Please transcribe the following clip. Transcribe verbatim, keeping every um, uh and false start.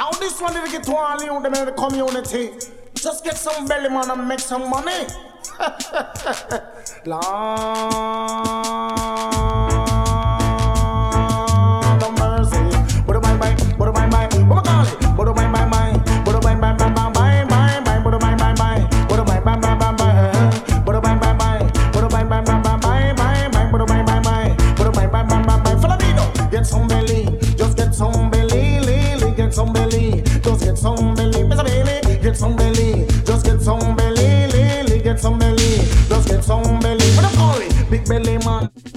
How this one did get to all you, them in the community? Just get some belly man and make some money. Lord of mercy. But bye bye, but bye bye, what call it? But bye bye bye, but bye bye bye bye bye bye bye, but bye bye bye, but bye bye bye bye bye, but bye bye bye, but bye bye bye bye bye bye bye, but bye bye bye, but bye bye bye bye bye. Follow me now. Get some belly, just get some belly, lily, get some belly, just get some belly, Mister Baby, get some belly, just get some belly, lily, get some belly, just get some belly. What a call it? Big belly man.